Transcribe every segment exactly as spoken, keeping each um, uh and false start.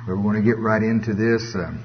But we want to get right into this. Um,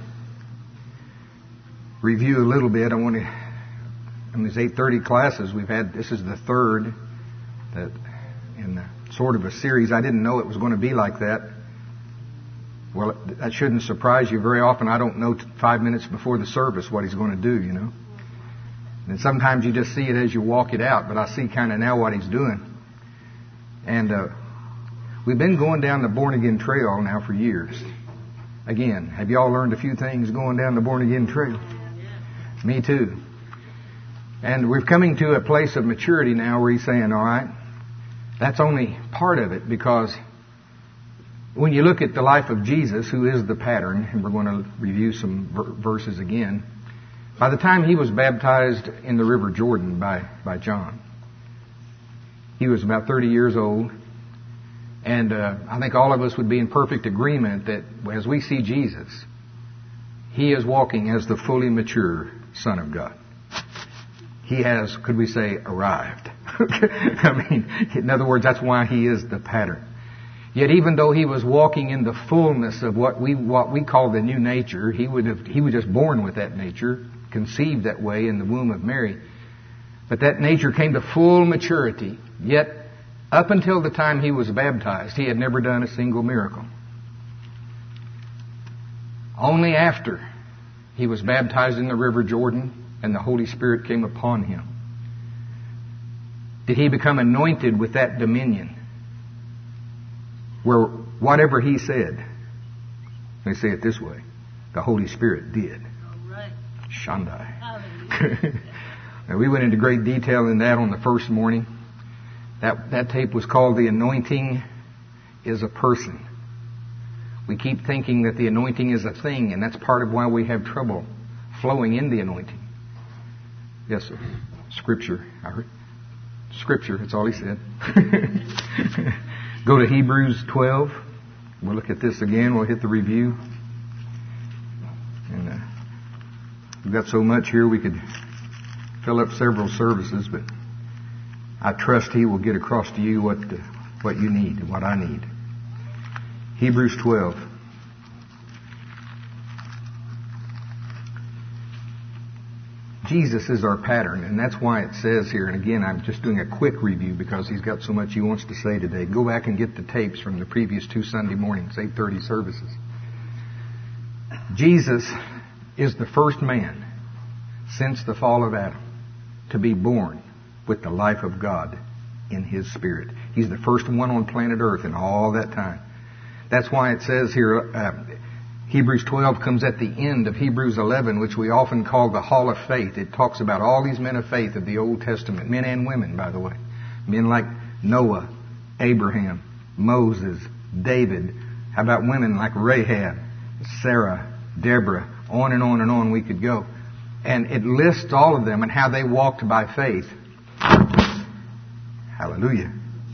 review a little bit. I want to, in these eight thirty classes we've had, this is the third that in the, sort of a series. I didn't know it was going to be like that. Well, that shouldn't surprise you. Very often I don't know five minutes before the service what he's going to do, you know. And sometimes you just see it as you walk it out, but I see kind of now what he's doing. And uh, we've been going down the Born Again Trail now for years. Again, have you all learned a few things going down the Born Again Trail? Me too. And we're coming to a place of maturity now where he's saying, all right, that's only part of it, because when you look at the life of Jesus, who is the pattern, and we're going to review some ver- verses again, by the time he was baptized in the River Jordan by, by John, he was about thirty years old. And uh, I think all of us would be in perfect agreement that as we see Jesus, he is walking as the fully mature Son of God. He has, could we say, arrived. I mean, in other words, that's why he is the pattern. Yet even though he was walking in the fullness of what we what we call the new nature, he would have he was just born with that nature, conceived that way in the womb of Mary. But that nature came to full maturity. Yet up until the time he was baptized, he had never done a single miracle. Only after he was baptized in the River Jordan and the Holy Spirit came upon him did he become anointed with that dominion, where whatever he said, let me say it this way, the Holy Spirit did. All right. Shandai. Now, we went into great detail in that on the first morning. That, that tape was called The Anointing is a Person. We keep thinking that the anointing is a thing, and that's part of why we have trouble flowing in the anointing. Yes, sir. Scripture. I heard. Scripture, that's all he said. Go to Hebrews twelve. We'll look at this again. We'll hit the review. And uh, we've got so much here we could fill up several services, but I trust he will get across to you what uh, what you need and what I need. Hebrews twelve. Jesus is our pattern, and that's why it says here, and again, I'm just doing a quick review because he's got so much he wants to say today. Go back and get the tapes from the previous two Sunday mornings, eight thirty services. Jesus is the first man since the fall of Adam to be born with the life of God in his spirit. He's the first one on planet Earth in all that time. That's why it says here, uh, Hebrews twelve comes at the end of Hebrews eleven, which we often call the Hall of Faith. It talks about all these men of faith of the Old Testament, men and women, by the way. Men like Noah, Abraham, Moses, David. How about women like Rahab, Sarah, Deborah, on and on and on we could go. And it lists all of them and how they walked by faith. Hallelujah.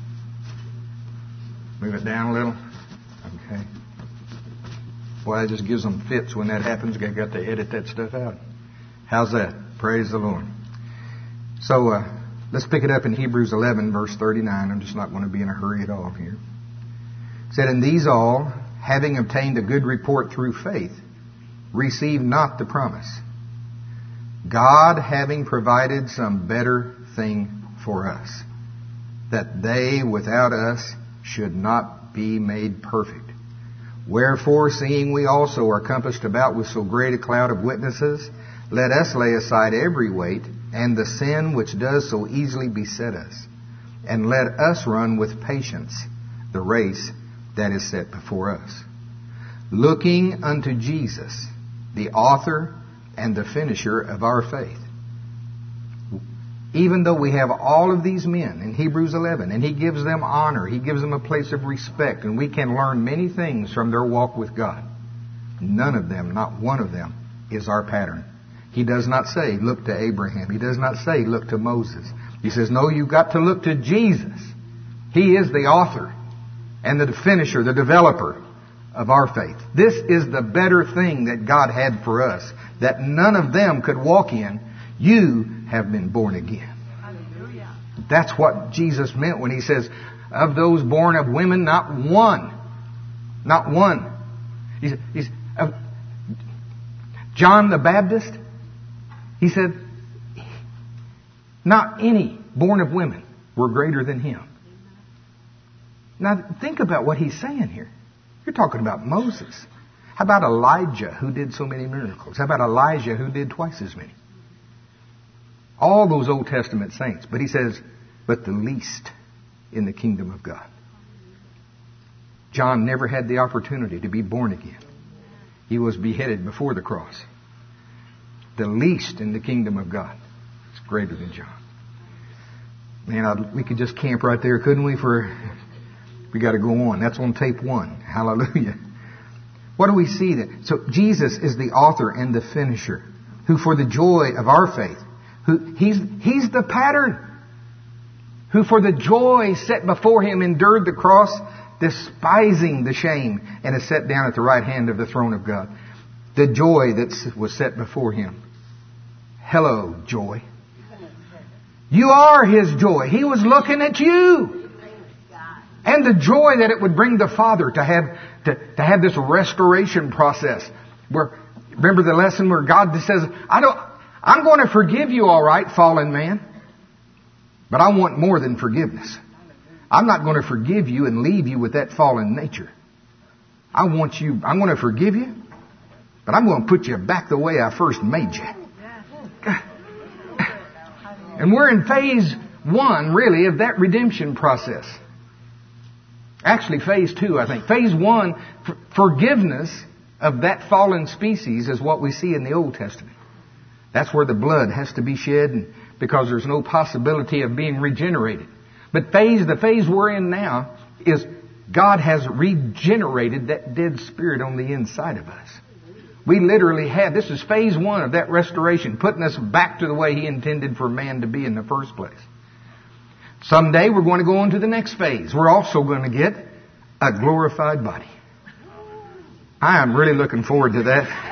Move it down a little. Okay. Boy, it just gives them fits when that happens. They've got to edit that stuff out. How's that? Praise the Lord. So, uh, let's pick it up in Hebrews eleven, verse thirty-nine. I'm just not going to be in a hurry at all here. It said, "And these all, having obtained a good report through faith, received not the promise, God having provided some better thing for us, that they without us should not be made perfect. Wherefore, seeing we also are compassed about with so great a cloud of witnesses, let us lay aside every weight and the sin which does so easily beset us, and let us run with patience the race that is set before us, looking unto Jesus, the author and the finisher of our faith." Even though we have all of these men in Hebrews eleven, and he gives them honor, he gives them a place of respect, and we can learn many things from their walk with God, none of them, not one of them, is our pattern. He does not say, look to Abraham. He does not say, look to Moses. He says, no, you've got to look to Jesus. He is the author and the finisher, the developer of our faith. This is the better thing that God had for us, that none of them could walk in. You have been born again. Hallelujah. That's what Jesus meant when he says, of those born of women, not one. Not one. He's, he's, uh, John the Baptist, he said, not any born of women were greater than him. Now think about what he's saying here. You're talking about Moses. How about Elijah, who did so many miracles? How about Elijah, who did twice as many? All those Old Testament saints. But he says, but the least in the kingdom of God. John never had the opportunity to be born again. He was beheaded before the cross. The least in the kingdom of God is greater than John. Man, I'd, we could just camp right there, couldn't we? For we got to go on. That's on tape one. Hallelujah. What do we see then? So Jesus is the author and the finisher, who for the joy of our faith, who he's he's the pattern, who for the joy set before him endured the cross, despising the shame, and is set down at the right hand of the throne of God. The joy that was set before him. Hello, joy. You are his joy. He was looking at you. And the joy that it would bring the Father to have to, to have this restoration process. Where remember the lesson where God says, I don't I'm going to forgive you, all right, fallen man. But I want more than forgiveness. I'm not going to forgive you and leave you with that fallen nature. I want you, I'm going to forgive you, but I'm going to put you back the way I first made you. And we're in phase one, really, of that redemption process. Actually, phase two, I think. Phase one, for forgiveness of that fallen species is what we see in the Old Testament. That's where the blood has to be shed, and because there's no possibility of being regenerated. But phase, the phase we're in now is God has regenerated that dead spirit on the inside of us. We literally have, this is phase one of that restoration, putting us back to the way He intended for man to be in the first place. Someday we're going to go on to the next phase. We're also going to get a glorified body. I am really looking forward to that.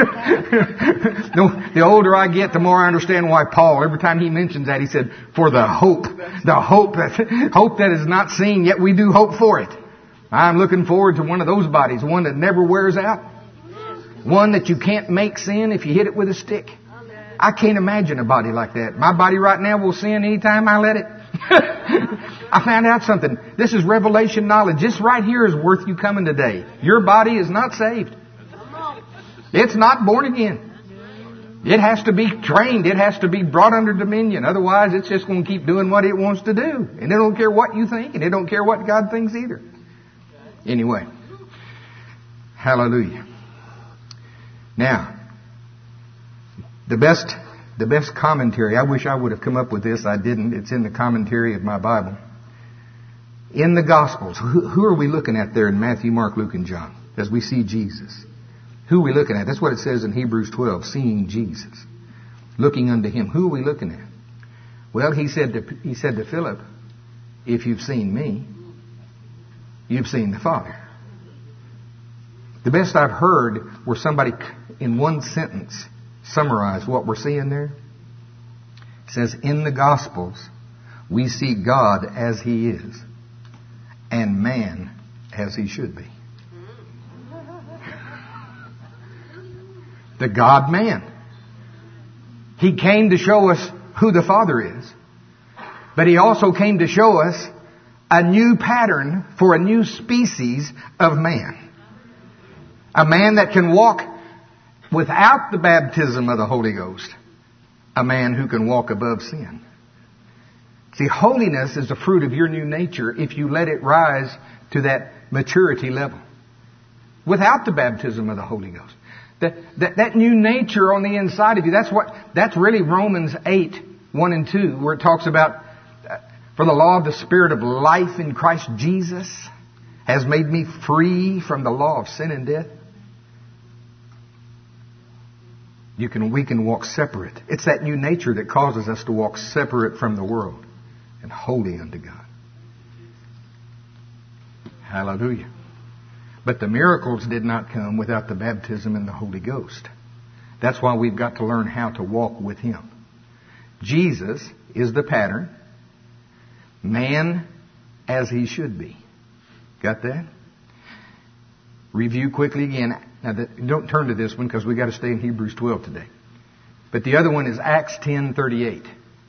The older I get, the more I understand why Paul, every time he mentions that, he said, for the hope, the hope that, hope that is not seen, yet we do hope for it. I'm looking forward to one of those bodies, one that never wears out, one that you can't make sin if you hit it with a stick. I can't imagine a body like that. My body right now will sin anytime I let it. I found out something. This is revelation knowledge. This right here is worth you coming today. Your body is not saved. It's not born again. It has to be trained. It has to be brought under dominion. Otherwise, it's just going to keep doing what it wants to do. And it don't care what you think, and it don't care what God thinks either. Anyway. Hallelujah. Now, the best, the best commentary, I wish I would have come up with this. I didn't. It's in the commentary of my Bible. In the Gospels, who, who are we looking at there in Matthew, Mark, Luke, and John as we see Jesus? Who are we looking at? That's what it says in Hebrews twelve, seeing Jesus. Looking unto Him. Who are we looking at? Well, he said to, he said to Philip, if you've seen me, you've seen the Father. The best I've heard where somebody in one sentence summarized what we're seeing there. It says, in the Gospels, we see God as He is and man as he should be. The God-man. He came to show us who the Father is. But He also came to show us a new pattern for a new species of man. A man that can walk without the baptism of the Holy Ghost. A man who can walk above sin. See, holiness is the fruit of your new nature if you let it rise to that maturity level. Without the baptism of the Holy Ghost. That, that, that new nature on the inside of you, that's what, that's really Romans eight, one and two, where it talks about, uh, for the law of the Spirit of life in Christ Jesus has made me free from the law of sin and death. You can, we can walk separate. It's that new nature that causes us to walk separate from the world and holy unto God. Hallelujah. But the miracles did not come without the baptism in the Holy Ghost. That's why we've got to learn how to walk with Him. Jesus is the pattern. Man as he should be. Got that? Review quickly again. Now, that, don't turn to this one because we got to stay in Hebrews twelve today. But the other one is Acts ten thirty-eight.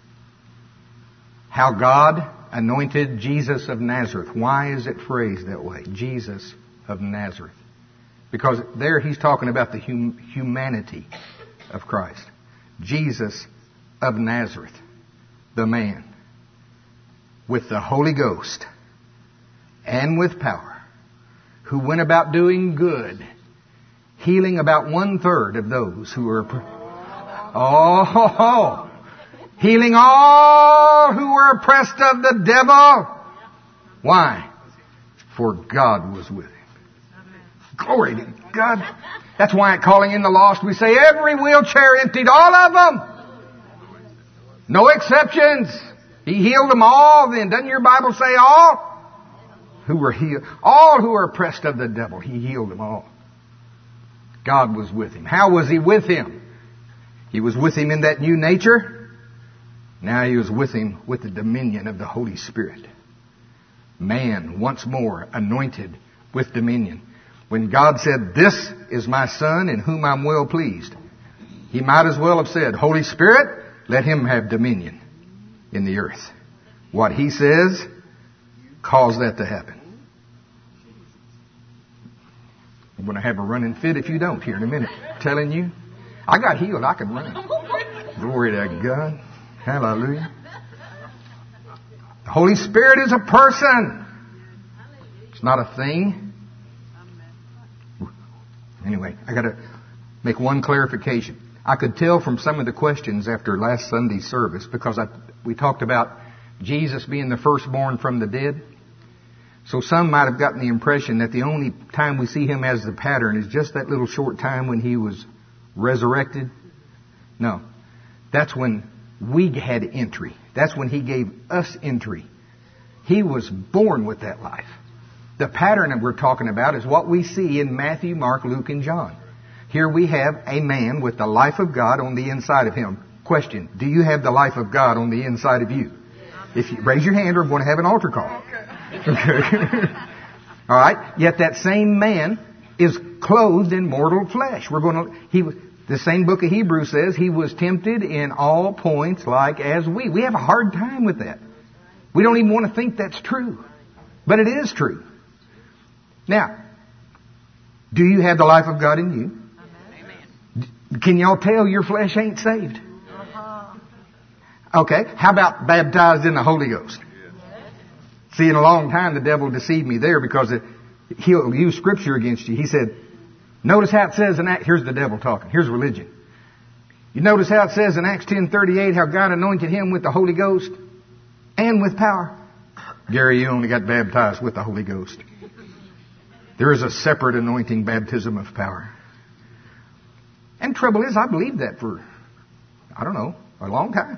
How God anointed Jesus of Nazareth. Why is it phrased that way? Jesus of Nazareth. Because there he's talking about the hum- humanity of Christ. Jesus of Nazareth, the man, with the Holy Ghost and with power, who went about doing good, healing about one third of those who were, oh, ho, ho, healing all who were oppressed of the devil. Why? For God was with him. Glory to God. That's why at Calling in the Lost we say every wheelchair emptied, all of them. No exceptions. He healed them all then. Doesn't your Bible say all? Who were healed. All who were oppressed of the devil. He healed them all. God was with him. How was he with him? He was with him in that new nature. Now he was with him with the dominion of the Holy Spirit. Man, once more, anointed with dominion. When God said, "This is my Son in whom I'm well pleased," he might as well have said, "Holy Spirit, let him have dominion in the earth." What he says, cause that to happen. I'm going to have a running fit if you don't here in a minute. I'm telling you, I got healed. I can run. Glory to God. Hallelujah. The Holy Spirit is a person. It's not a thing. Anyway, I got to make one clarification. I could tell from some of the questions after last Sunday's service, because I, we talked about Jesus being the firstborn from the dead. So some might have gotten the impression that the only time we see him as the pattern is just that little short time when he was resurrected. No. That's when we had entry. That's when he gave us entry. He was born with that life. The pattern that we're talking about is what we see in Matthew, Mark, Luke, and John. Here we have a man with the life of God on the inside of him. Question, do you have the life of God on the inside of you? If you raise your hand, or I'm going to have an altar call. Okay. All right. Yet that same man is clothed in mortal flesh. We're going to, he, the same book of Hebrews says he was tempted in all points like as we. We have a hard time with that. We don't even want to think that's true. But it is true. Now, do you have the life of God in you? Amen. Can y'all tell your flesh ain't saved? Uh-huh. Okay, how about baptized in the Holy Ghost? Yes. See, in a long time the devil deceived me there because it, he'll use Scripture against you. He said, notice how it says in Acts, here's the devil talking, here's religion. You notice how it says in Acts ten thirty-eight how God anointed him with the Holy Ghost and with power. Gary, you only got baptized with the Holy Ghost. There is a separate anointing baptism of power. And trouble is, I believed that for, I don't know, a long time.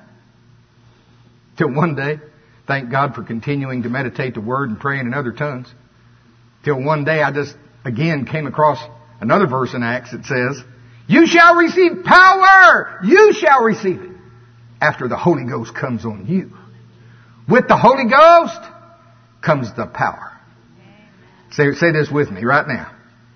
Till one day, thank God for continuing to meditate the Word and praying in other tongues. Till one day I just, again, came across another verse in Acts that says, you shall receive power! You shall receive it after the Holy Ghost comes on you. With the Holy Ghost comes the power. Say, say this with me right now.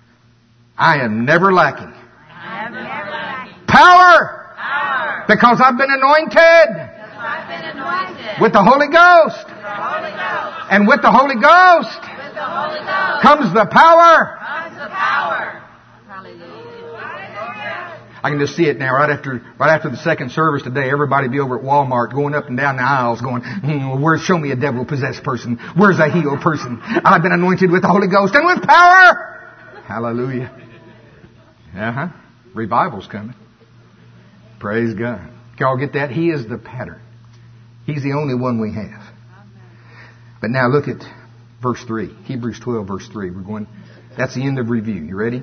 I am never lacking. I am never lacking. Power! Power! Because I've been anointed. Because I've been anointed. With the Holy Ghost. With the Holy Ghost. And with the Holy Ghost. With the Holy Ghost. Comes the power. Comes the power. Hallelujah. I can just see it now. Right after, right after the second service today, everybody be over at Walmart, going up and down the aisles, going, mm, "Where's show me a devil-possessed person? Where's a healed person? I've been anointed with the Holy Ghost and with power." Hallelujah. Uh huh. Revival's coming. Praise God. Y'all get that? He is the pattern. He's the only one we have. But now look at verse three. Hebrews twelve, verse three. We're going. That's the end of review. You ready?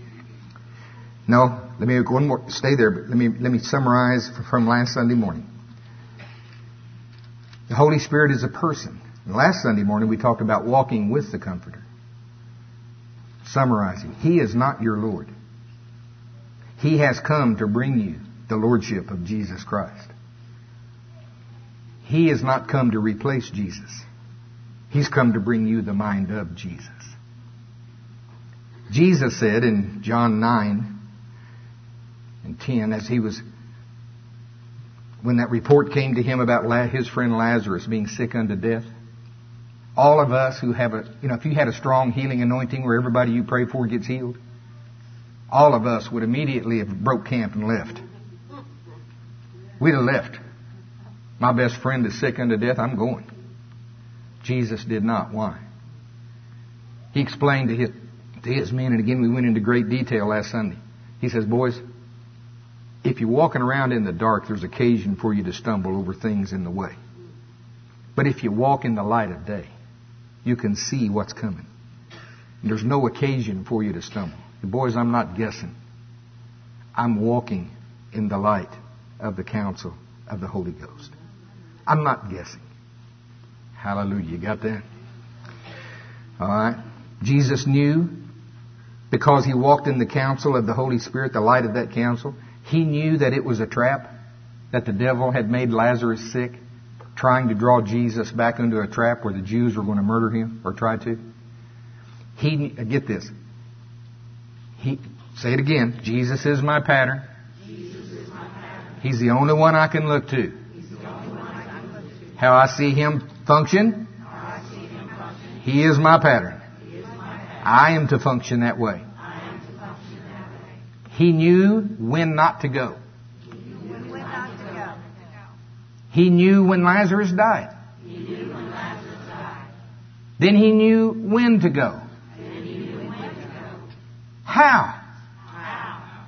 No, let me one more. Stay there, but let me let me summarize from last Sunday morning. The Holy Spirit is a person. And last Sunday morning we talked about walking with the Comforter. Summarizing, He is not your Lord. He has come to bring you the Lordship of Jesus Christ. He has not come to replace Jesus. He's come to bring you the mind of Jesus. Jesus said in John nine and ten, as he was, when that report came to him about his friend Lazarus being sick unto death, all of us who have a, you know, if you had a strong healing anointing where everybody you pray for gets healed, all of us would immediately have broke camp and left. We'd have left. My best friend is sick unto death, I'm going. Jesus did not. Why? He explained to his, to his men, and again we went into great detail last Sunday. He says, boys, if you're walking around in the dark, there's occasion for you to stumble over things in the way. But if you walk in the light of day, you can see what's coming. And there's no occasion for you to stumble. And boys, I'm not guessing. I'm walking in the light of the counsel of the Holy Ghost. I'm not guessing. Hallelujah. You got that? All right. Jesus knew, because he walked in the counsel of the Holy Spirit, the light of that counsel, he knew that it was a trap, that the devil had made Lazarus sick, trying to draw Jesus back into a trap where the Jews were going to murder him, or try to. He, get this. He, say it again. Jesus is my pattern. Jesus is my pattern. He's the only one I can look to. He's the only one I can look to. How I see him function, How I see him function. he is my pattern. He is my pattern. I am to function that way. I am to function that way. He knew when not to go. He knew when not to go. He knew when Lazarus died. He knew when Lazarus died. Then he knew when to go. Then he knew when to go. How? How?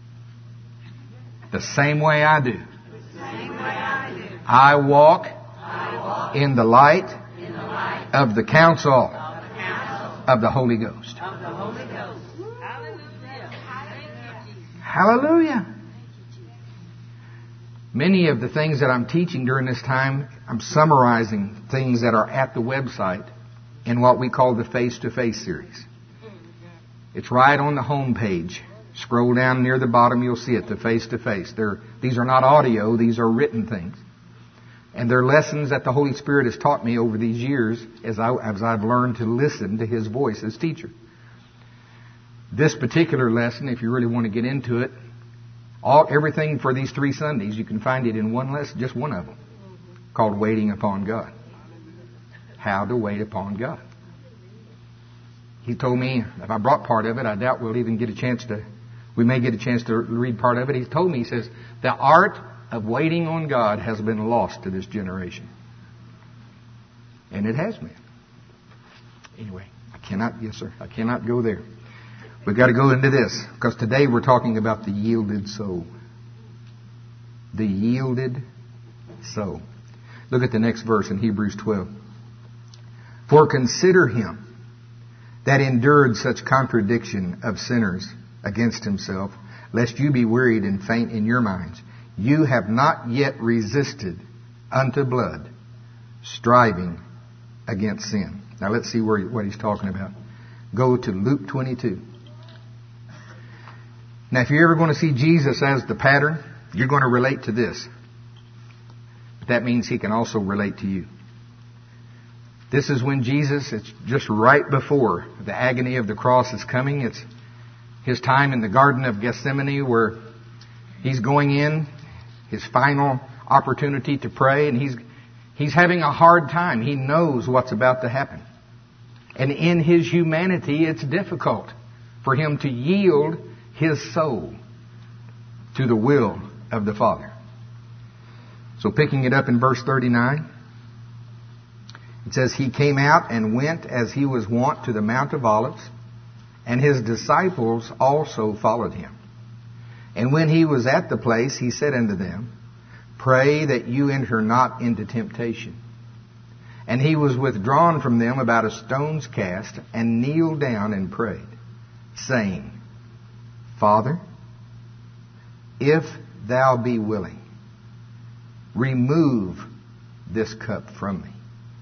The same way I do. The same way I do. I walk I walk in the light in the light of the counsel of the counsel of the Holy Ghost. of the Holy Ghost. Hallelujah. Thank you, Jesus. Hallelujah. Many of the things that I'm teaching during this time, I'm summarizing things that are at the website in what we call the face-to-face series. It's right on the home page. Scroll down near the bottom, you'll see it, the face-to-face. They're, these are not audio, these are written things. And they're lessons that the Holy Spirit has taught me over these years as, I, as I've learned to listen to His voice as teacher. This particular lesson, if you really want to get into it, all everything for these three Sundays, you can find it in one lesson, just one of them, called Waiting Upon God. How to wait upon God. He told me, if I brought part of it, I doubt we'll even get a chance to, we may get a chance to read part of it. He told me, he says, the art of waiting on God has been lost to this generation. And it has been. Anyway, I cannot, yes sir, I cannot go there. We've got to go into this, because today we're talking about the yielded soul. The yielded soul. Look at the next verse in Hebrews twelve. For consider him that endured such contradiction of sinners against himself, lest you be wearied and faint in your minds. You have not yet resisted unto blood, striving against sin. Now let's see where, what he's talking about. Go to Luke twenty-two. Now, if you're ever going to see Jesus as the pattern, you're going to relate to this. But that means He can also relate to you. This is when Jesus, it's just right before the agony of the cross is coming. It's His time in the Garden of Gethsemane where He's going in, His final opportunity to pray, and He's, he's having a hard time. He knows what's about to happen. And in His humanity, it's difficult for Him to yield His soul to the will of the Father. So picking it up in verse thirty-nine, it says, He came out and went as He was wont to the Mount of Olives, and His disciples also followed Him. And when He was at the place, He said unto them, Pray that you enter not into temptation. And He was withdrawn from them about a stone's cast, and kneeled down and prayed, saying, Father, if Thou be willing, remove this cup from me.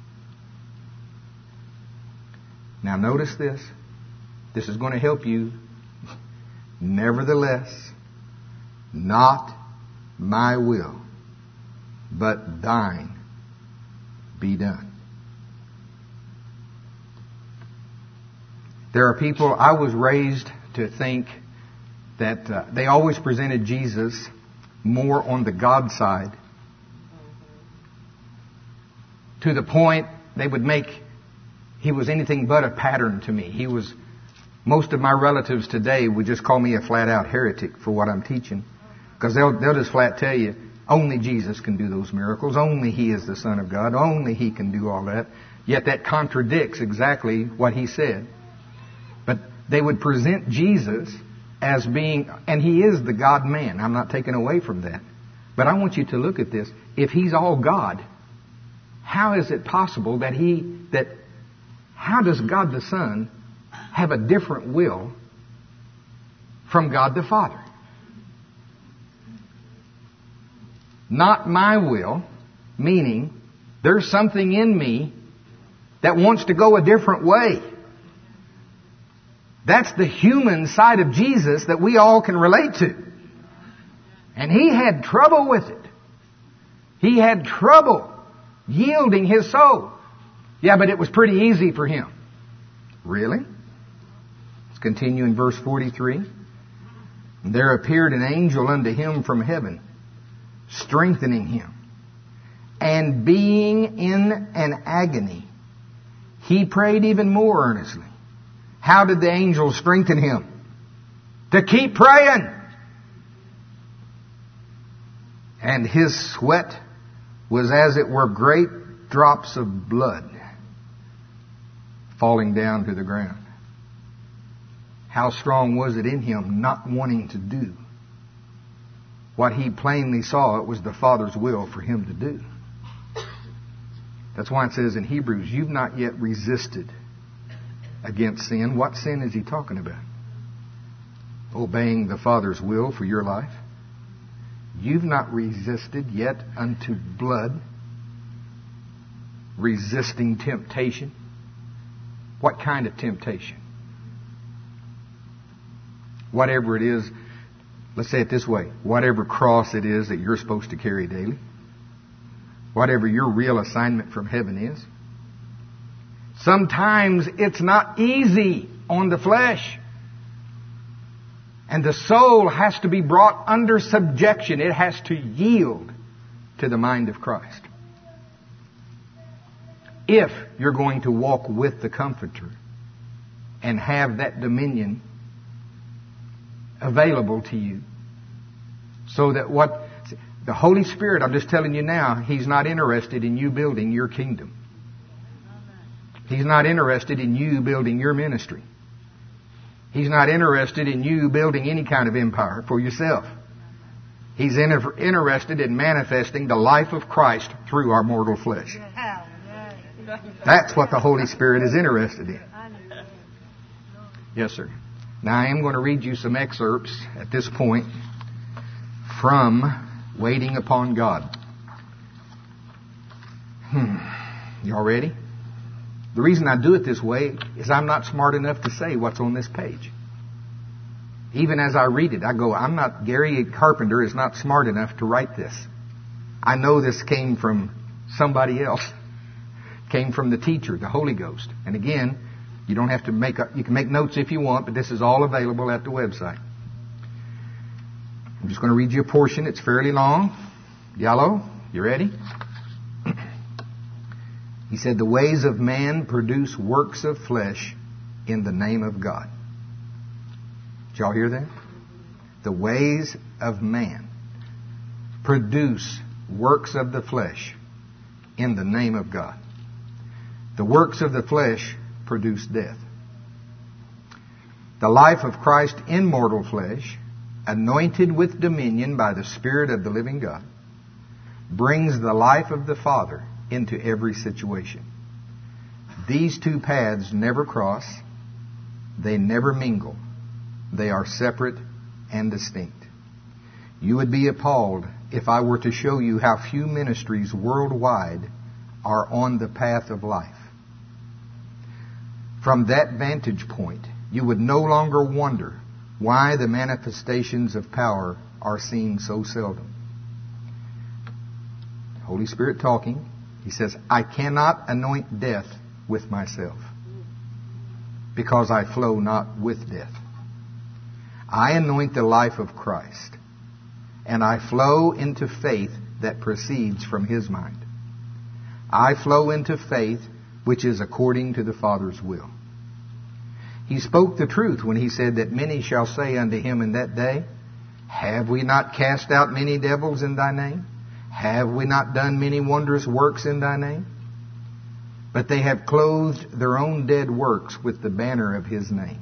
Now notice this. This is going to help you. Nevertheless, not my will, but thine be done. There are people, I was raised to think that uh, they always presented Jesus more on the God side, to the point they would make, he was anything but a pattern to me. He was, most of my relatives today would just call me a flat out heretic for what I'm teaching. Because they'll, they'll just flat tell you, only Jesus can do those miracles. Only He is the Son of God. Only He can do all that. Yet that contradicts exactly what He said. But they would present Jesus as being, and He is the God-man. I'm not taking away from that. But I want you to look at this. If He's all God, how is it possible that He, that, how does God the Son have a different will from God the Father? Not my will, meaning there's something in me that wants to go a different way. That's the human side of Jesus that we all can relate to. And He had trouble with it. He had trouble yielding His soul. Yeah, but it was pretty easy for Him. Really? Let's continue in verse forty-three. There appeared an angel unto him from heaven, strengthening him. And being in an agony, he prayed even more earnestly. How did the angel strengthen him? To keep praying. And his sweat was as it were great drops of blood falling down to the ground. How strong was it in him not wanting to do what he plainly saw it was the Father's will for him to do? That's why it says in Hebrews, you've not yet resisted against sin. What sin is he talking about? Obeying the Father's will for your life. You've not resisted yet unto blood, resisting temptation. What kind of temptation? Whatever it is, let's say it this way, whatever cross it is that you're supposed to carry daily, whatever your real assignment from heaven is. Sometimes it's not easy on the flesh. And the soul has to be brought under subjection. It has to yield to the mind of Christ. If you're going to walk with the Comforter and have that dominion available to you, so that what the Holy Spirit, I'm just telling you now, He's not interested in you building your kingdom. He's not interested in you building your ministry. He's not interested in you building any kind of empire for yourself. He's in- interested in manifesting the life of Christ through our mortal flesh. That's what the Holy Spirit is interested in. Yes, sir. Now I am going to read you some excerpts at this point from Waiting Upon God. Hmm. Y'all ready? The reason I do it this way is I'm not smart enough to say what's on this page. Even as I read it, I go, I'm not, Gary Carpenter is not smart enough to write this. I know this came from somebody else. Came from the teacher, the Holy Ghost. And again, you don't have to make, a, you can make notes if you want, but this is all available at the website. I'm just going to read you a portion. It's fairly long. Yellow, you ready? He said, the ways of man produce works of flesh in the name of God. Did y'all hear that? The ways of man produce works of the flesh in the name of God. The works of the flesh produce death. The life of Christ in mortal flesh, anointed with dominion by the Spirit of the living God, brings the life of the Father into every situation. These two paths never cross. They never mingle. They are separate and distinct. You would be appalled if I were to show you how few ministries worldwide are on the path of life. From that vantage point, you would no longer wonder why the manifestations of power are seen so seldom. Holy Spirit talking. He says, I cannot anoint death with myself. because I flow not with death. I anoint the life of Christ, and I flow into faith that proceeds from His mind. I flow into faith which is according to the Father's will. He spoke the truth when He said that many shall say unto Him in that day, Have we not cast out many devils in Thy name? Have we not done many wondrous works in Thy name? But they have clothed their own dead works with the banner of His name.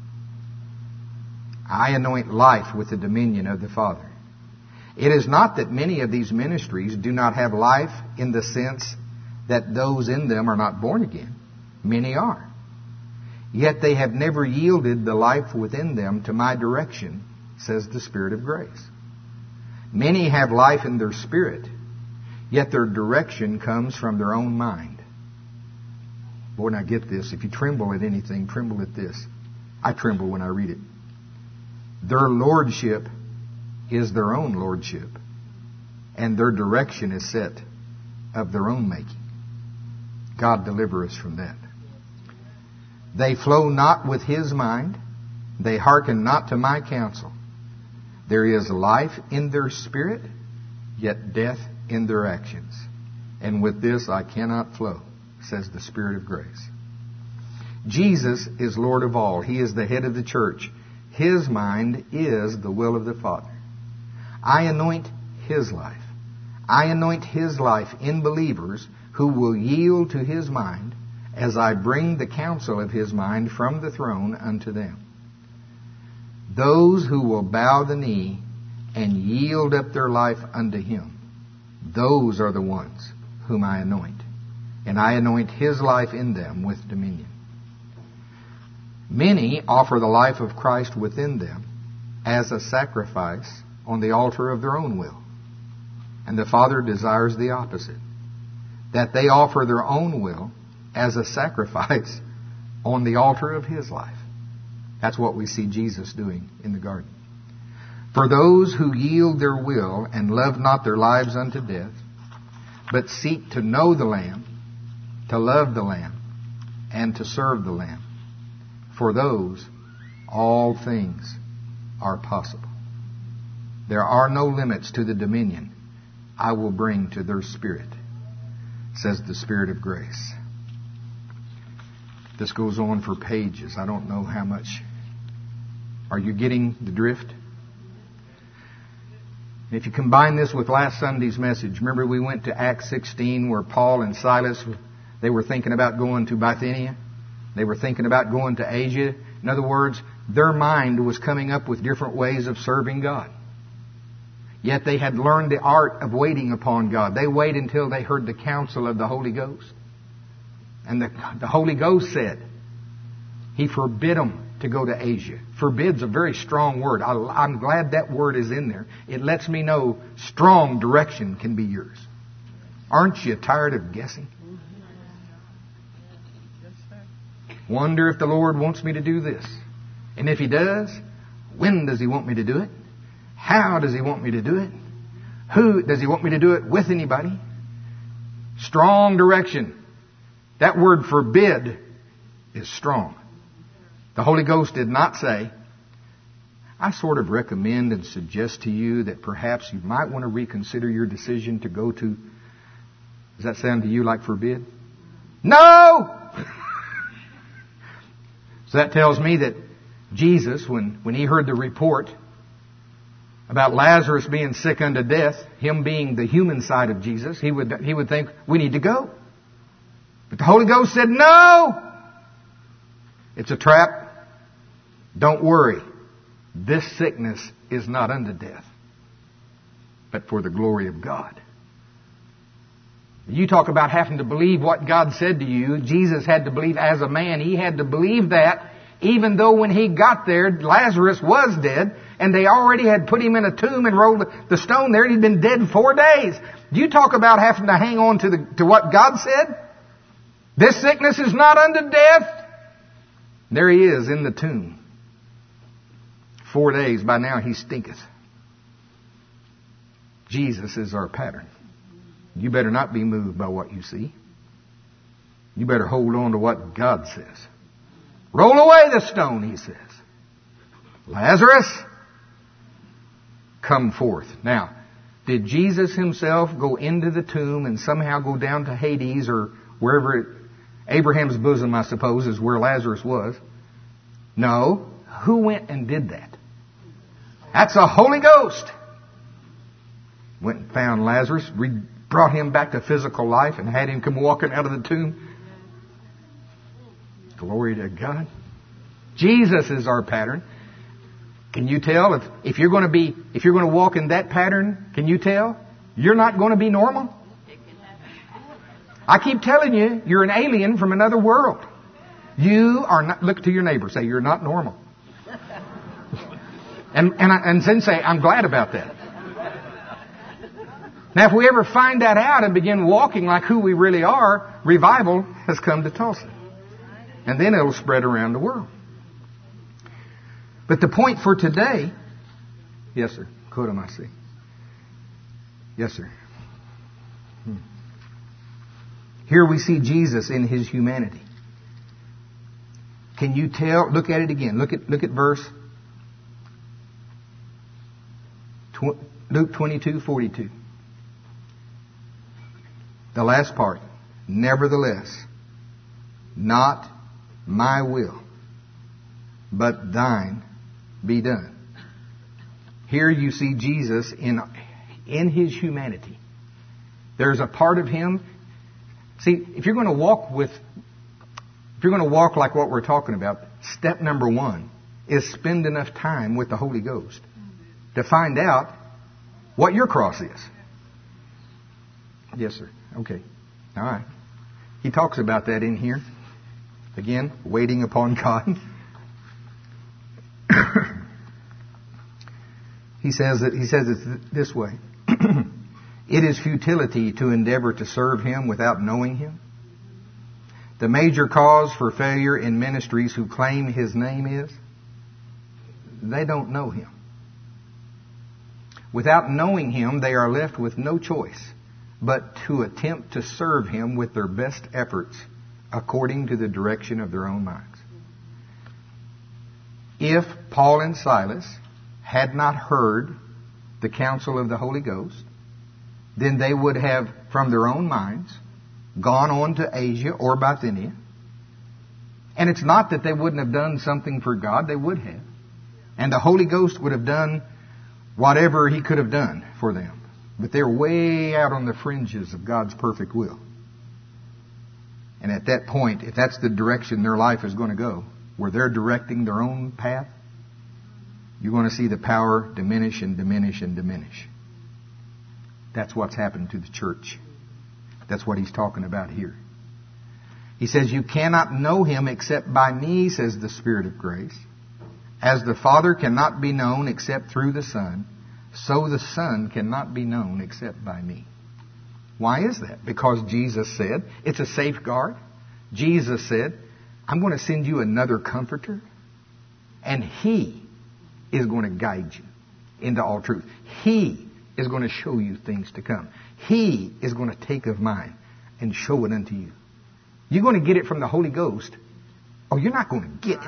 I anoint life with the dominion of the Father. It is not that many of these ministries do not have life in the sense that those in them are not born again. Many are. Yet they have never yielded the life within them to my direction, says the Spirit of grace. Many have life in their spirit, yet their direction comes from their own mind. Boy, now get this. If you tremble at anything, tremble at this. I tremble when I read it. Their lordship is their own lordship, and their direction is set of their own making. God deliver us from that. They flow not with His mind. They hearken not to my counsel. There is life in their spirit, yet death in their actions. And with this I cannot flow, says the Spirit of grace. Jesus is Lord of all. He is the head of the church. His mind is the will of the Father. I anoint His life. I anoint His life in believers who will yield to His mind as I bring the counsel of His mind from the throne unto them. Those who will bow the knee and yield up their life unto Him, those are the ones whom I anoint. And I anoint His life in them with dominion. Many offer the life of Christ within them as a sacrifice on the altar of their own will. And the Father desires the opposite, that they offer their own will as a sacrifice on the altar of His life. That's what we see Jesus doing in the garden. For those who yield their will and love not their lives unto death, but seek to know the Lamb, to love the Lamb, and to serve the Lamb, for those all things are possible. There are no limits to the dominion I will bring to their spirit, says the Spirit of grace. This goes on for pages. I don't know how much. Are you getting the drift? If you combine this with last Sunday's message, remember we went to Acts sixteen where Paul and Silas, they were thinking about going to Bithynia. They were thinking about going to Asia. In other words, their mind was coming up with different ways of serving God. Yet they had learned the art of waiting upon God. They waited until they heard the counsel of the Holy Ghost. And the, the Holy Ghost said, He forbid them to go to Asia. Forbid's a very strong word. I, I'm glad that word is in there. It lets me know strong direction can be yours. Aren't you tired of guessing? Wonder if the Lord wants me to do this. And if He does, when does He want me to do it? How does He want me to do it? Who does He want me to do it with? Anybody? Strong direction. That word forbid is strong. The Holy Ghost did not say, I sort of recommend and suggest to you that perhaps you might want to reconsider your decision to go to... Does that sound to you like forbid? No! So that tells me that Jesus, when, when He heard the report about Lazarus being sick unto death, Him being the human side of Jesus, he would, he would think, we need to go. But the Holy Ghost said, no! It's a trap. Don't worry. This sickness is not unto death, but for the glory of God. You talk about having to believe what God said to you. Jesus had to believe as a man. He had to believe that even though when He got there, Lazarus was dead and they already had put him in a tomb and rolled the stone there and he'd been dead four days. You talk about having to hang on to the, to what God said. This sickness is not unto death. There he is in the tomb. Four days. By now he stinketh. Jesus is our pattern. You better not be moved by what you see. You better hold on to what God says. Roll away the stone, he says. Lazarus, come forth. Now, did Jesus himself go into the tomb and somehow go down to Hades or wherever it, Abraham's bosom, I suppose, is where Lazarus was? No. Who went and did that? That's the Holy Ghost. Went and found Lazarus, brought him back to physical life and had him come walking out of the tomb. Glory to God. Jesus is our pattern. Can you tell if, if you're going to be, if you're going to walk in that pattern, can you tell? You're not going to be normal. I keep telling you, you're an alien from another world. You are not, look to your neighbor, say, you're not normal. And, and, I, and then say, I'm glad about that. Now, if we ever find that out and begin walking like who we really are, revival has come to Tulsa. And then it'll spread around the world. But the point for today, yes, sir. Kodamasi. Yes, sir. Hmm. Here we see Jesus in his humanity. Can you tell? Look at it again. Look at look at verse Luke twenty-two forty-two. The last part. Nevertheless, not my will, but thine be done. Here you see Jesus in, in his humanity. There's a part of him. See, if you're going to walk with, if you're going to walk like what we're talking about, step number one is spend enough time with the Holy Ghost to find out what your cross is. Yes, sir. Okay. All right. He talks about that in here. Again, waiting upon God. He says that he says it this way. It is futility to endeavor to serve him without knowing him. The major cause for failure in ministries who claim his name is they don't know him. Without knowing him, they are left with no choice but to attempt to serve him with their best efforts according to the direction of their own minds. If Paul and Silas had not heard the counsel of the Holy Ghost, then they would have, from their own minds, gone on to Asia or Bithynia. And it's not that they wouldn't have done something for God. They would have. And the Holy Ghost would have done whatever he could have done for them. But they're way out on the fringes of God's perfect will. And at that point, if that's the direction their life is going to go, where they're directing their own path, you're going to see the power diminish and diminish and diminish. That's what's happened to the church. That's what he's talking about here. He says, you cannot know him except by me, says the Spirit of grace. As the Father cannot be known except through the Son, so the Son cannot be known except by me. Why is that? Because Jesus said, it's a safeguard. Jesus said, I'm going to send you another comforter, and he is going to guide you into all truth. He is going to show you things to come. He is going to take of mine and show it unto you. You're going to get it from the Holy Ghost, or you're not going to get it.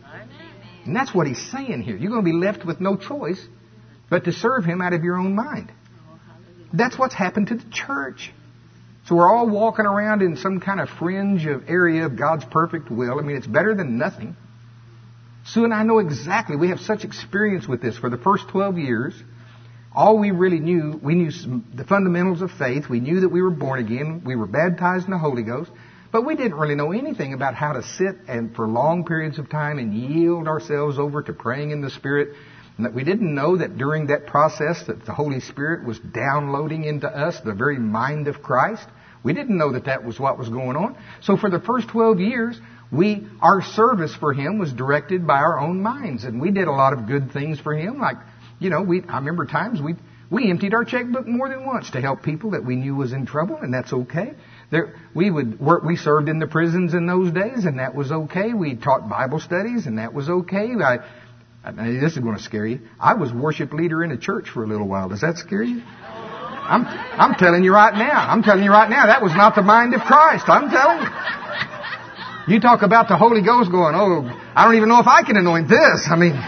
And that's what he's saying here. You're going to be left with no choice but to serve him out of your own mind. That's what's happened to the church. So we're all walking around in some kind of fringe of area of God's perfect will. I mean, it's better than nothing. Sue and I know exactly. We have such experience with this. For the first twelve years, all we really knew, we knew some, the fundamentals of faith. We knew that we were born again. We were baptized in the Holy Ghost. But we didn't really know anything about how to sit and for long periods of time and yield ourselves over to praying in the Spirit. And that we didn't know that during that process that the Holy Spirit was downloading into us the very mind of Christ. We didn't know that that was what was going on. So for the first twelve years, we, our service for Him was directed by our own minds. And we did a lot of good things for Him. Like, you know, we, I remember times we, we emptied our checkbook more than once to help people that we knew was in trouble, and that's okay. There, we would work, we served in the prisons in those days, and that was okay. We taught Bible studies, and that was okay. I, This is going to scare you. I was worship leader in a church for a little while. Does that scare you? I'm, I'm telling you right now. I'm telling you right now. That was not the mind of Christ. I'm telling you. You talk about the Holy Ghost going, oh, I don't even know if I can anoint this. I mean,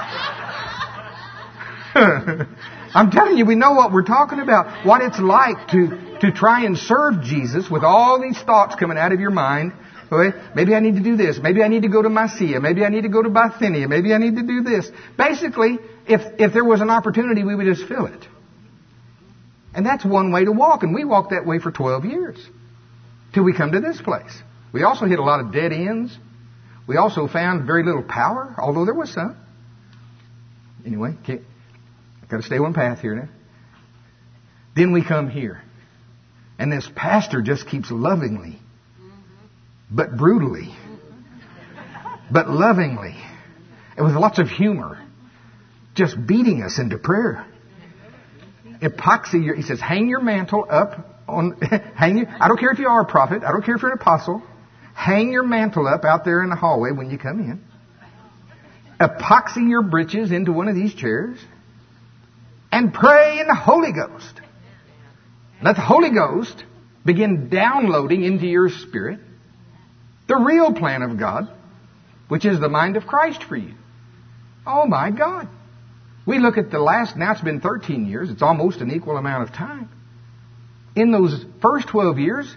I'm telling you, we know what we're talking about. What it's like to, to try and serve Jesus with all these thoughts coming out of your mind. Okay? Maybe I need to do this. Maybe I need to go to Mysia. Maybe I need to go to Bithynia. Maybe I need to do this. Basically, if, if there was an opportunity, we would just fill it. And that's one way to walk. And we walked that way for twelve years. Till we come to this place. We also hit a lot of dead ends. We also found very little power, although there was some. Anyway, okay, I've got to stay on path here now. Then we come here. And this pastor just keeps lovingly, but brutally, but lovingly, and with lots of humor, just beating us into prayer. Epoxy your, he says, hang your mantle up on, hang your, I don't care if you are a prophet, I don't care if you're an apostle, hang your mantle up out there in the hallway when you come in. Epoxy your britches into one of these chairs and pray in the Holy Ghost. Let the Holy Ghost begin downloading into your spirit the real plan of God, which is the mind of Christ for you. Oh my God. We look at the last, now it's been thirteen years, it's almost an equal amount of time. In those first twelve years,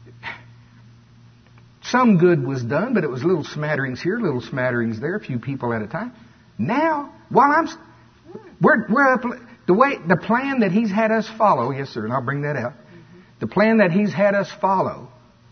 some good was done, but it was little smatterings here, little smatterings there, a few people at a time. Now, while I'm, we're, we're up, the way, the plan that He's had us follow, yes sir, and I'll bring that out. The plan that He's had us follow,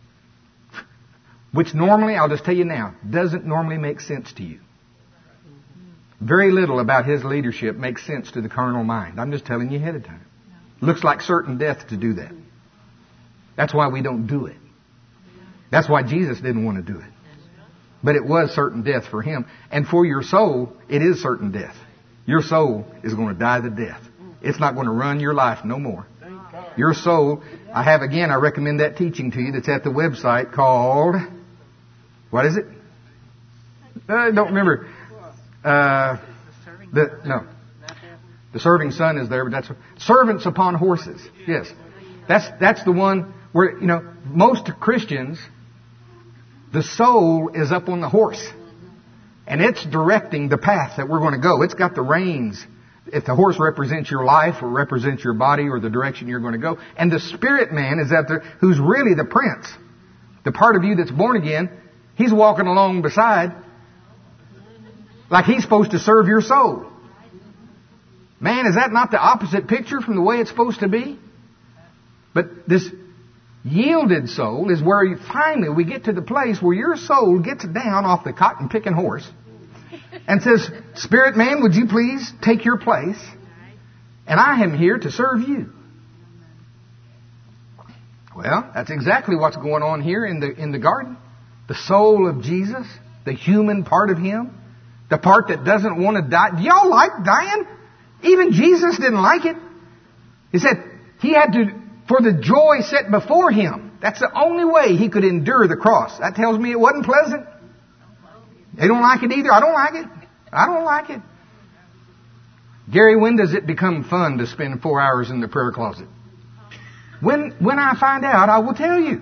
which normally, I'll just tell you now, doesn't normally make sense to you. Very little about His leadership makes sense to the carnal mind. I'm just telling you ahead of time. Looks like certain death to do that. That's why we don't do it. That's why Jesus didn't want to do it. But it was certain death for Him. And for your soul, it is certain death. Your soul is going to die the death. It's not going to run your life no more. Your soul, I have again, I recommend that teaching to you that's at the website called, what is it? I don't remember. Uh, the, no. The Serving Son is there, but that's Servants Upon Horses. Yes. That's, that's the one where, you know, most Christians, the soul is up on the horse. And it's directing the path that we're going to go. It's got the reins. If the horse represents your life or represents your body or the direction you're going to go. And the spirit man is out there, who's really the prince. The part of you that's born again, he's walking along beside like he's supposed to serve your soul. Man, is that not the opposite picture from the way it's supposed to be? But this yielded soul is where you, finally we get to the place where your soul gets down off the cotton-picking horse and says, Spirit man, would you please take your place? And I am here to serve you. Well, that's exactly what's going on here in the, in the garden. The soul of Jesus, the human part of Him, the part that doesn't want to die. Do y'all like dying? Even Jesus didn't like it. He said He had to, for the joy set before Him. That's the only way He could endure the cross. That tells me it wasn't pleasant. They don't like it either. I don't like it. I don't like it. Gary, when does it become fun to spend four hours in the prayer closet? When, when I find out, I will tell you.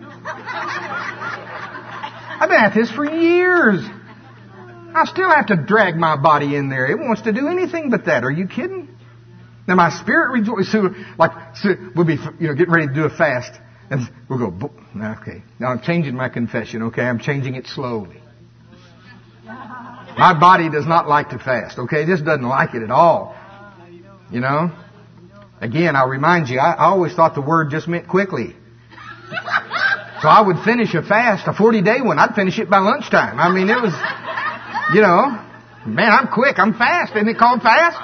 I've been at this for years. I still have to drag my body in there. It wants to do anything but that. Are you kidding? Now my spirit rejoices. So, like, so we'll be, you know, getting ready to do a fast, and we'll go. Okay, now I'm changing my confession. Okay, I'm changing it slowly. My body does not like to fast. Okay, it just doesn't like it at all. You know. Again, I'll remind you. I, I always thought the word just meant quickly. So I would finish a fast, a forty-day one. I'd finish it by lunchtime. I mean, it was. You know, man, I'm quick. I'm fast. Isn't it called fast?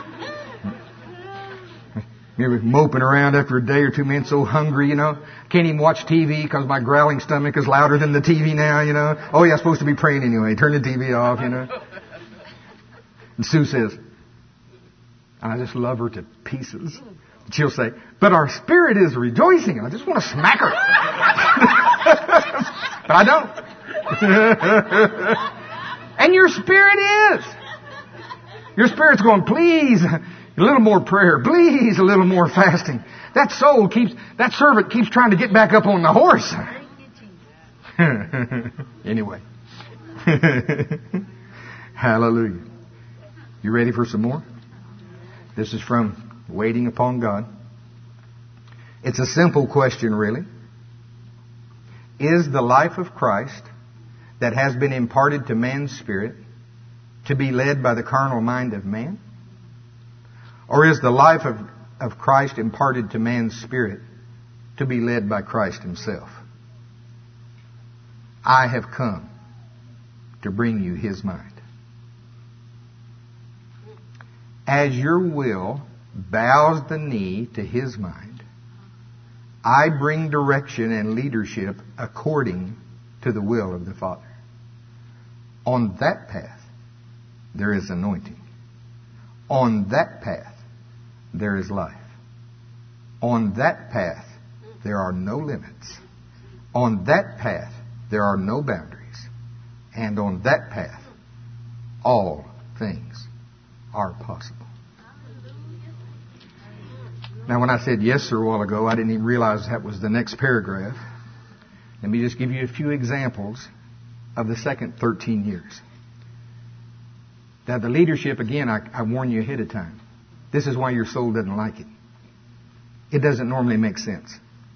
Maybe moping around after a day or two, man, so hungry, you know. Can't even watch T V because my growling stomach is louder than the T V now, you know. Oh, yeah, I'm supposed to be praying anyway. Turn the T V off, you know. And Sue says, I just love her to pieces. She'll say, but our spirit is rejoicing. I just want to smack her. But I don't. And your spirit is. Your spirit's going, please, a little more prayer. Please, a little more fasting. That soul keeps, that servant keeps trying to get back up on the horse. Anyway. Hallelujah. You ready for some more? This is from Waiting Upon God. It's a simple question, really. Is the life of Christ that has been imparted to man's spirit to be led by the carnal mind of man? Or is the life of, of Christ imparted to man's spirit to be led by Christ himself? I have come to bring you his mind. As your will bows the knee to his mind, I bring direction and leadership according to the will of the Father. On that path, there is anointing. On that path, there is life. On that path, there are no limits. On that path, there are no boundaries. And on that path, all things are possible. Now, when I said yes, sir, a while ago, I didn't even realize that was the next paragraph. Let me just give you a few examples of the second thirteen years. Now, the leadership, again, I, I warn you ahead of time. This is why your soul doesn't like it. It doesn't normally make sense.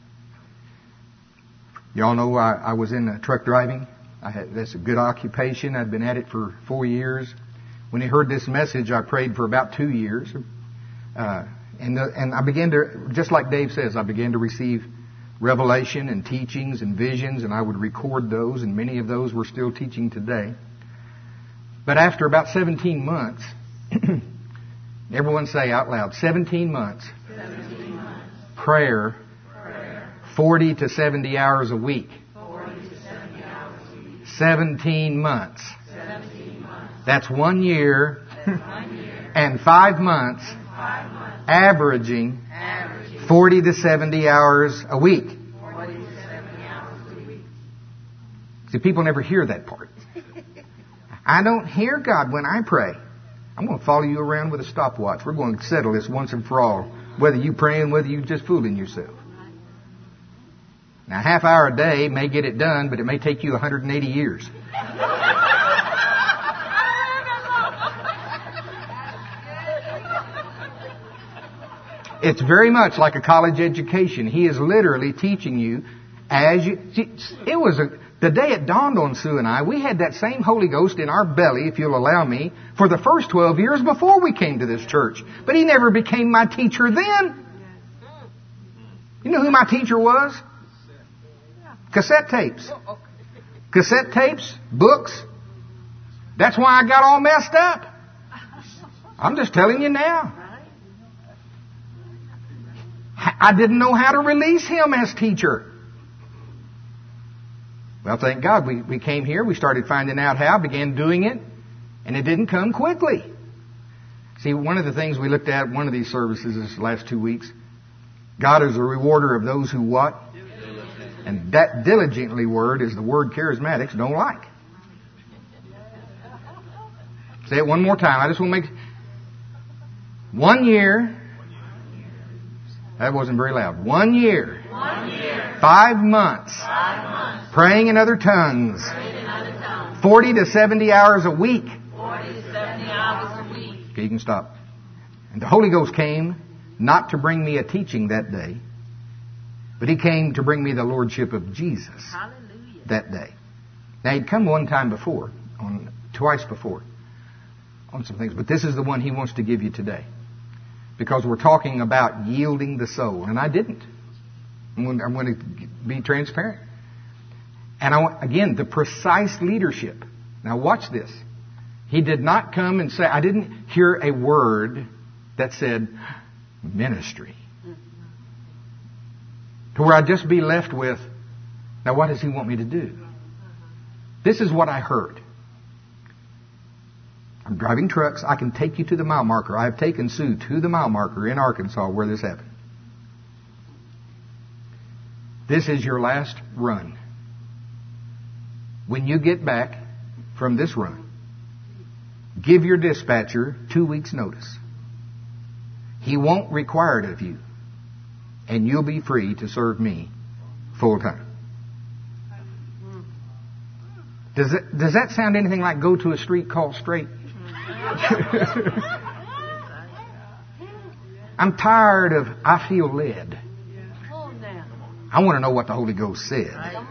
Y'all know I, I was in uh, truck driving. I had, that's a good occupation. I'd been at it for four years. When he heard this message, I prayed for about two years. Uh, and, the, and I began to, just like Dave says, I began to receive revelation and teachings and visions, and I would record those, and many of those we're still teaching today. But after about seventeen months, everyone say out loud, seventeen months, seventeen months. Prayer, Prayer. forty to seventy hours a week. forty to seventy hours a week. seventeen months. seventeen months. That's one year, That's one year. and five months, Five months. averaging, Averaging forty to seventy hours a week. forty to seventy hours a week. See, people never hear that part. I don't hear God when I pray. I'm going to follow you around with a stopwatch. We're going to settle this once and for all. Whether you praying, whether you just fooling yourself. Now, a half hour a day may get it done, but it may take you one hundred eighty years. It's very much like a college education. He is literally teaching you as you... It was a... The day it dawned on Sue and I, we had that same Holy Ghost in our belly, if you'll allow me, for the first twelve years before we came to this church. But he never became my teacher then. You know who my teacher was? Cassette tapes. Cassette tapes, books. That's why I got all messed up. I'm just telling you now. I didn't know how to release him as teacher. Well, thank God we, we came here. We started finding out how, began doing it, and it didn't come quickly. See, one of the things we looked at one of these services this last two weeks, God is a rewarder of those who what? Diligently. And that diligently word is the word charismatics don't like. Say it one more time. I just want to make... One year... That wasn't very loud. One year. One year. Five months. Five months. Praying in other tongues. Praying in other tongues. Forty to seventy hours a week. Forty to seventy hours a week. Okay, you can stop. And the Holy Ghost came not to bring me a teaching that day, but He came to bring me the Lordship of Jesus. Hallelujah. That day. Now, He'd come one time before, on twice before, on some things, but this is the one He wants to give you today. Because we're talking about yielding the soul. And I didn't. I'm going, I'm going to be transparent. And I want, again, the precise leadership. Now watch this. He did not come and say, I didn't hear a word that said ministry. To where I'd just be left with, now what does He want me to do? This is what I heard. I'm driving trucks. I can take you to the mile marker. I have taken Sue to the mile marker in Arkansas where this happened. This is your last run. When you get back from this run, give your dispatcher two weeks' notice. He won't require it of you. And you'll be free to serve me full time. Does it, does that sound anything like go to a street called straight? I'm tired of I feel led. I want to know what the Holy Ghost said.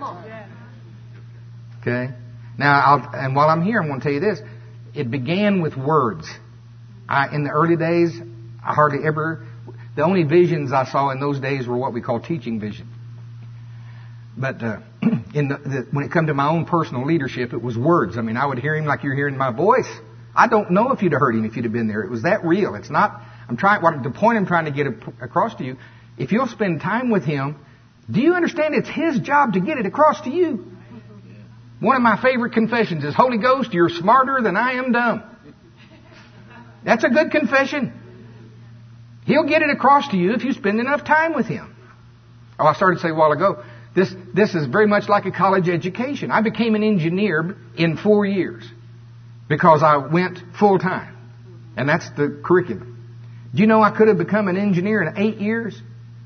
Okay? Now, I'll, and while I'm here, I'm going to tell you this. It began with words. I, in the early days, I hardly ever... The only visions I saw in those days were what we call teaching vision. But uh, in the, the, when it come to my own personal leadership, it was words. I mean, I would hear him like you're hearing my voice. I don't know if you'd have heard him if you'd have been there. It was that real. It's not... I'm trying... What, the point I'm trying to get across to you, if you'll spend time with him, do you understand it's his job to get it across to you? One of my favorite confessions is, Holy Ghost, you're smarter than I am dumb. That's a good confession. He'll get it across to you if you spend enough time with him. Oh, I started to say a while ago, this, this is very much like a college education. I became an engineer in four years because I went full time. And that's the curriculum. Do you know I could have become an engineer in eight years?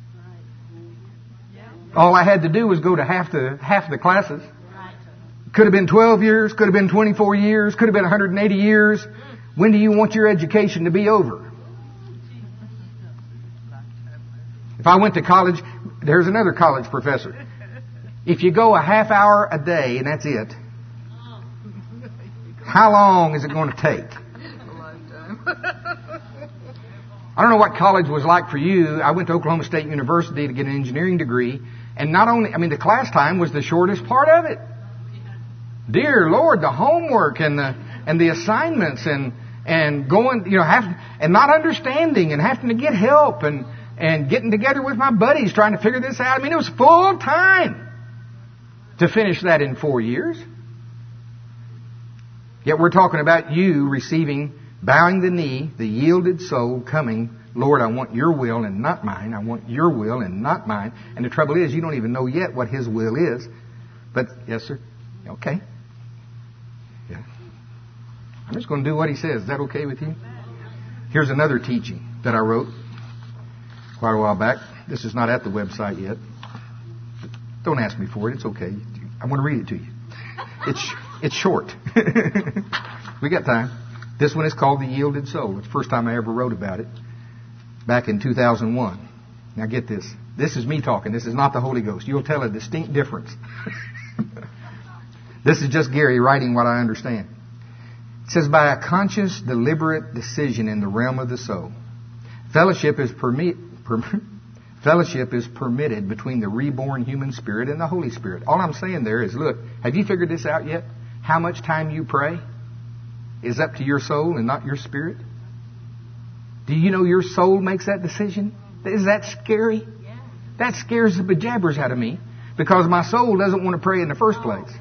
All I had to do was go to half the half the classes. Could have been twelve years, could have been twenty-four years, could have been one hundred eighty years. When do you want your education to be over? If I went to college, there's another college professor. If you go a half hour a day and that's it, how long is it going to take? I don't know what college was like for you. I went to Oklahoma State University to get an engineering degree. And not only, I mean, the class time was the shortest part of it. Dear Lord, the homework and the and the assignments and and going, you know, have, and not understanding and having to get help and and getting together with my buddies trying to figure this out. I mean, it was full time to finish that in four years. Yet we're talking about you receiving, bowing the knee, the yielded soul coming. Lord, I want your will and not mine. I want your will and not mine. And the trouble is, you don't even know yet what his will is. But, yes, sir. Okay. Yeah. I'm just going to do what he says. Is that okay with you? Here's another teaching that I wrote quite a while back. This is not at the website yet. Don't ask me for it. It's okay. I want to read it to you. It's it's short. We got time. This one is called The Yielded Soul. It's the first time I ever wrote about it. Back in two thousand one. Now get this. This is me talking. This is not the Holy Ghost. You'll tell a distinct difference. This is just Gary writing what I understand. It says, by a conscious, deliberate decision in the realm of the soul, fellowship is permit, per, fellowship is permitted between the reborn human spirit and the Holy Spirit. All I'm saying there is, look, have you figured this out yet? How much time you pray is up to your soul and not your spirit? Do you know your soul makes that decision? Is that scary? Yeah. That scares the bejabbers out of me because my soul doesn't want to pray in the first place.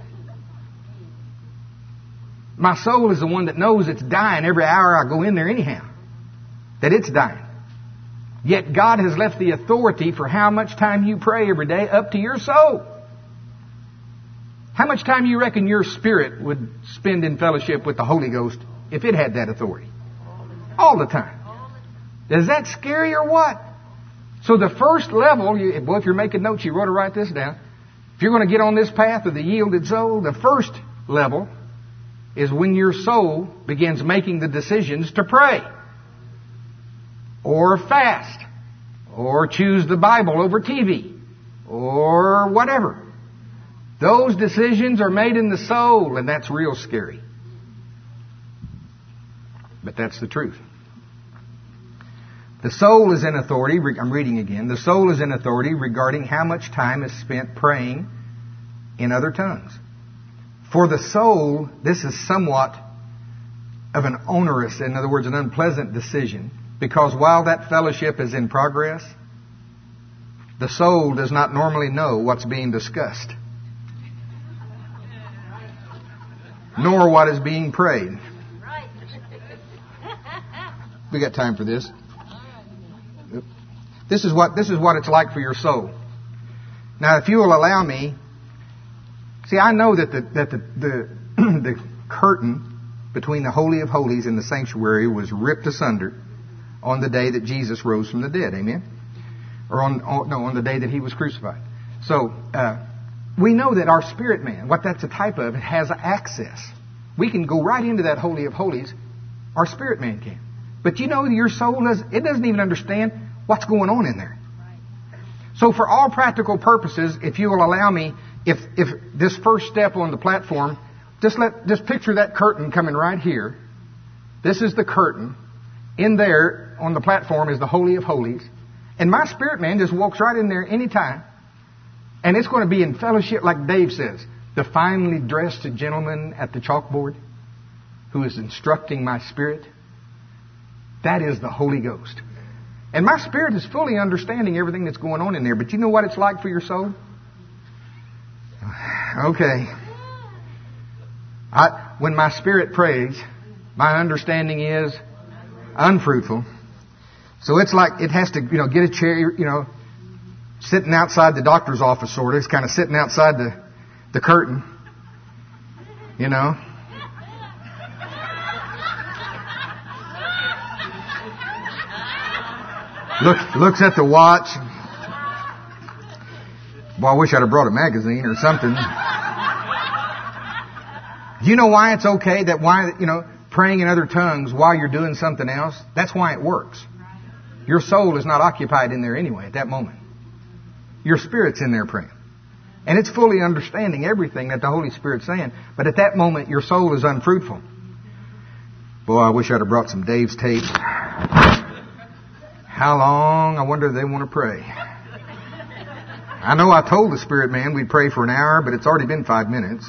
My soul is the one that knows it's dying every hour I go in there anyhow. That it's dying. Yet God has left the authority for how much time you pray every day up to your soul. How much time you reckon your spirit would spend in fellowship with the Holy Ghost if it had that authority? All the time. Is that scary or what? So the first level, you, boy, if you're making notes, you ought to write this down. If you're going to get on this path of the yielded soul, the first level is when your soul begins making the decisions to pray, or fast, or choose the Bible over T V, or whatever. Those decisions are made in the soul, and that's real scary. But that's the truth. The soul is in authority, I'm reading again, the soul is in authority regarding how much time is spent praying in other tongues. For the soul, this is somewhat of an onerous, in other words, an unpleasant decision, because while that fellowship is in progress, the soul does not normally know what's being discussed, nor what is being prayed. We got time for this. This is what this is what it's like for your soul. Now, if you will allow me, see, I know that the that the the, the curtain between the Holy of Holies and the sanctuary was ripped asunder on the day that Jesus rose from the dead. Amen. Or on, on no on the day that he was crucified. So uh, we know that our spirit man, what that's a type of, it has access. We can go right into that Holy of Holies. Our spirit man can. But you know, your soul, does, it doesn't even understand what's going on in there. So for all practical purposes, if you will allow me, if if this first step on the platform, just let just picture that curtain coming right here. This is the curtain. In there, on the platform, is the Holy of Holies. And my spirit man just walks right in there anytime. And it's going to be in fellowship, like Dave says, the finely dressed gentleman at the chalkboard who is instructing my spirit. That is the Holy Ghost. And my spirit is fully understanding everything that's going on in there. But you know what it's like for your soul? Okay. I, when my spirit prays, my understanding is unfruitful. So it's like it has to, you know, get a chair, you know, sitting outside the doctor's office, sort of. It's kind of sitting outside the, the curtain, you know. Look, looks at the watch. Boy, I wish I'd have brought a magazine or something. Do you know why it's okay that why, you know, praying in other tongues while you're doing something else? That's why it works. Your soul is not occupied in there anyway at that moment. Your spirit's in there praying. And it's fully understanding everything that the Holy Spirit's saying. But at that moment, your soul is unfruitful. Boy, I wish I'd have brought some Dave's tape. How long? I wonder if they want to pray. I know I told the spirit man we'd pray for an hour, but it's already been five minutes.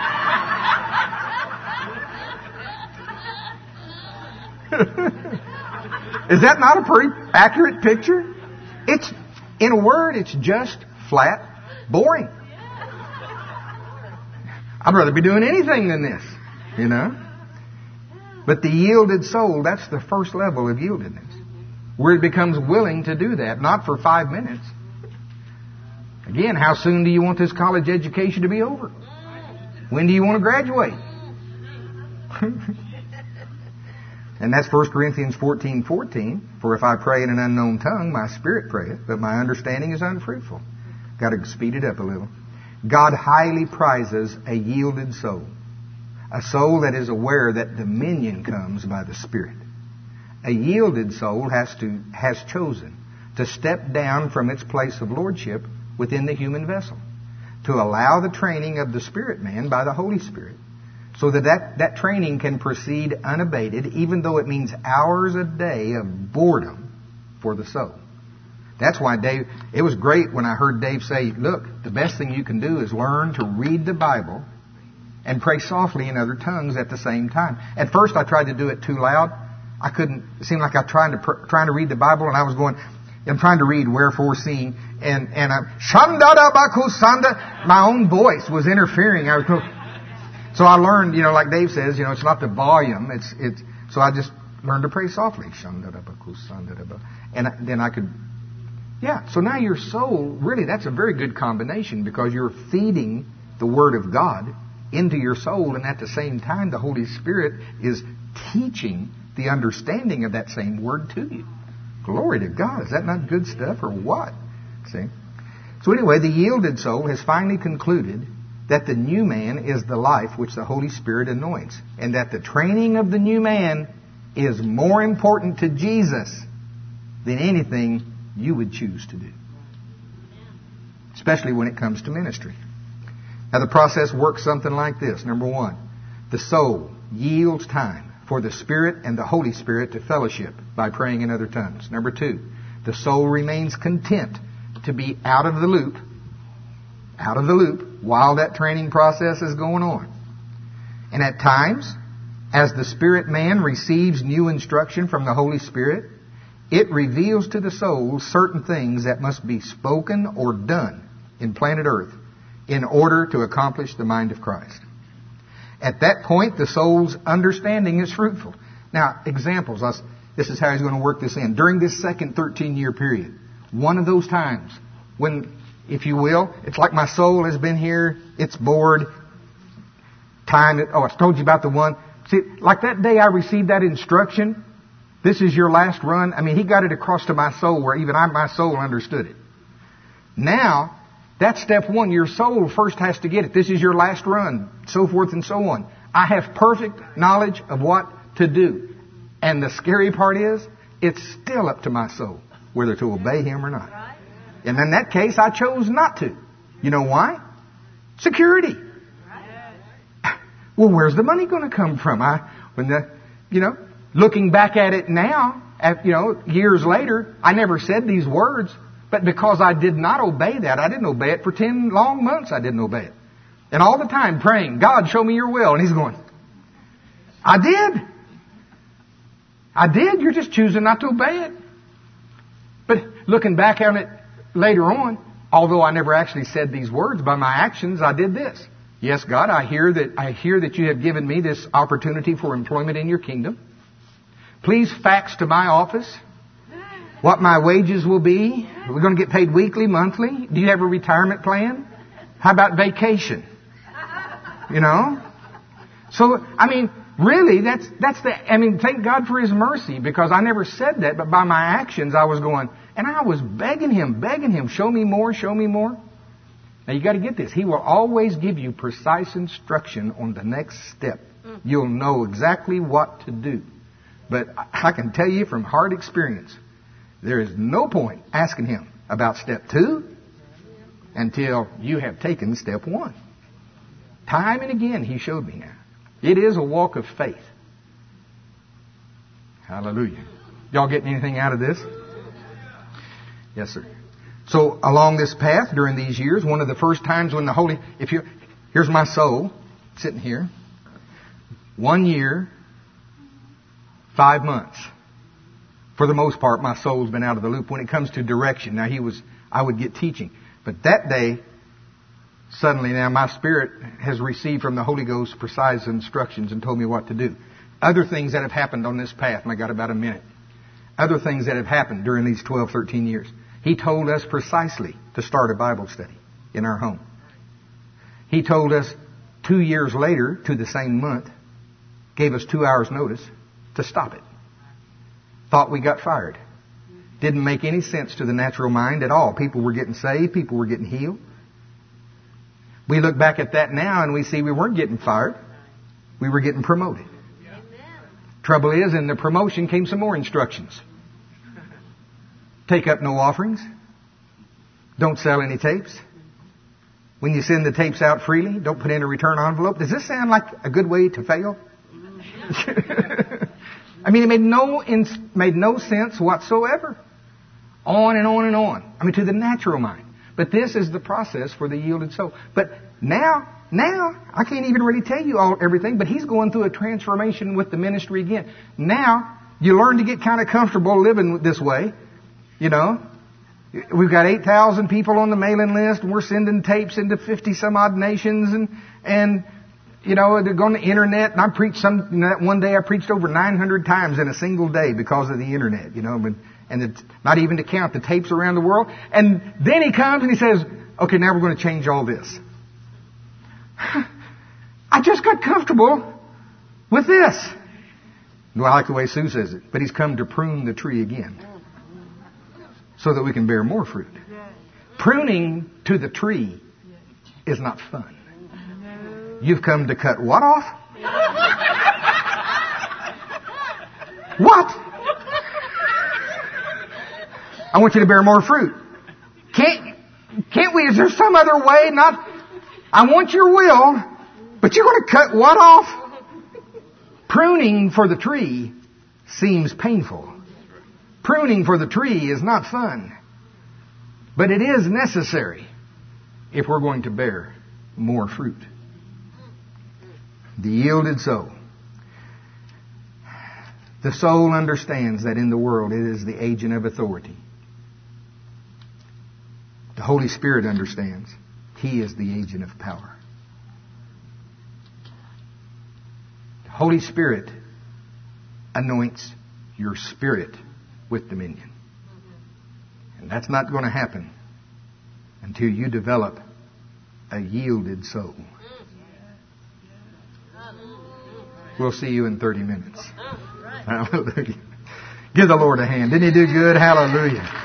Is that not a pretty accurate picture? It's, in a word, it's just flat boring. I'd rather be doing anything than this, you know. But the yielded soul, that's the first level of yieldedness, where it becomes willing to do that, not for five minutes. Again, how soon do you want this college education to be over? When do you want to graduate? And that's First Corinthians fourteen fourteen. For if I pray in an unknown tongue, my spirit prayeth, but my understanding is unfruitful. Got to speed it up a little. God highly prizes a yielded soul. A soul that is aware that dominion comes by the Spirit. A yielded soul has to has chosen to step down from its place of lordship within the human vessel, to allow the training of the spirit man by the Holy Spirit, so that, that that training can proceed unabated, even though it means hours a day of boredom for the soul. That's why Dave, it was great when I heard Dave say, look, the best thing you can do is learn to read the Bible and pray softly in other tongues at the same time. At first I tried to do it too loud. I couldn't, it seemed like I was trying to, pr- trying to read the Bible, and I was going, I'm trying to read wherefore seeing, and, and I'm, Shandada Bakusanda, my own voice was interfering. I was, so I learned, you know, like Dave says, you know, it's not the volume, it's, it's, so I just learned to pray softly. Shandada Bakusanda, and then I could, yeah, so now your soul, really, that's a very good combination, because you're feeding the Word of God into your soul, and at the same time, the Holy Spirit is teaching the understanding of that same Word to you. Glory to God. Is that not good stuff or what? See? So anyway, the yielded soul has finally concluded that the new man is the life which the Holy Spirit anoints, and that the training of the new man is more important to Jesus than anything you would choose to do, especially when it comes to ministry. Now the process works something like this. Number one, the soul yields time for the Spirit and the Holy Spirit to fellowship by praying in other tongues. Number two, the soul remains content to be out of the loop, out of the loop, while that training process is going on. And at times, as the spirit man receives new instruction from the Holy Spirit, it reveals to the soul certain things that must be spoken or done in planet Earth in order to accomplish the mind of Christ. At that point, the soul's understanding is fruitful. Now, examples. This is how he's going to work this in. During this second thirteen-year period, one of those times when, if you will, it's like my soul has been here, it's bored, time, oh, I told you about the one. See, like that day I received that instruction, this is your last run. I mean, he got it across to my soul where even I, my soul understood it. Now, That's step one. Your soul first has to get it. This is your last run, so forth and so on. I have perfect knowledge of what to do. And the scary part is, it's still up to my soul whether to obey Him or not. And in that case, I chose not to. You know why? Security. Well, where's the money going to come from? I, when the, you know, looking back at it now, at, you know, years later, I never said these words, but because I did not obey that, I didn't obey it for ten long months. I didn't obey it, and all the time praying, God, show me Your will. And He's going, I did, I did. You're just choosing not to obey it. But looking back on it later on, although I never actually said these words, by my actions, I did this. Yes, God, I hear that I hear that You have given me this opportunity for employment in Your kingdom. Please fax to my office what my wages will be. We're going to get paid weekly, monthly. Do you have a retirement plan? How about vacation? You know? So, I mean, really, that's that's the, I mean, thank God for His mercy, because I never said that, but by my actions I was going, and I was begging Him, begging Him, show me more, show me more. Now you got to get this. He will always give you precise instruction on the next step. You'll know exactly what to do. But I can tell you from hard experience, there is no point asking Him about step two until you have taken step one. Time and again He showed me now. It is a walk of faith. Hallelujah. Y'all getting anything out of this? Yes, sir. So along this path during these years, one of the first times when the Holy, if you, here's my soul sitting here. One year, five months. For the most part, my soul's been out of the loop when it comes to direction. Now he was, I would get teaching. But that day, suddenly now my spirit has received from the Holy Ghost precise instructions and told me what to do. Other things that have happened on this path, and I got about a minute. Other things that have happened during these twelve, thirteen years. He told us precisely to start a Bible study in our home. He told us two years later, to the same month, gave us two hours notice to stop it. Thought we got fired. Didn't make any sense to the natural mind at all. People were getting saved. People were getting healed. We look back at that now and we see we weren't getting fired. We were getting promoted. Amen. Trouble is, in the promotion came some more instructions. Take up no offerings. Don't sell any tapes. When you send the tapes out freely, don't put in a return envelope. Does this sound like a good way to fail? I mean, it made no made no sense whatsoever. On and on and on. I mean, to the natural mind. But this is the process for the yielded soul. But now, now, I can't even really tell you all everything, but he's going through a transformation with the ministry again. Now, you learn to get kind of comfortable living this way. You know, we've got eight thousand people on the mailing list, and we're sending tapes into fifty some odd nations, and, and, you know, they're going to the internet, and I preached some, you know, one day I preached over nine hundred times in a single day because of the internet, you know, and, and it's not even to count the tapes around the world. And then he comes and he says, okay, now we're going to change all this. I just got comfortable with this. Well, I like the way Sue says it, but he's come to prune the tree again, so that we can bear more fruit. Pruning to the tree is not fun. You've come to cut what off? What? I want you to bear more fruit. Can't, can't we? Is there some other way? Not, I want your will, but you're going to cut what off? Pruning for the tree seems painful. Pruning for the tree is not fun, but it is necessary if we're going to bear more fruit. The yielded soul. The soul understands that in the world it is the agent of authority. The Holy Spirit understands He is the agent of power. The Holy Spirit anoints your spirit with dominion. And that's not going to happen until you develop a yielded soul. We'll see you in thirty minutes. Hallelujah. Give the Lord a hand. Didn't He do good? Hallelujah.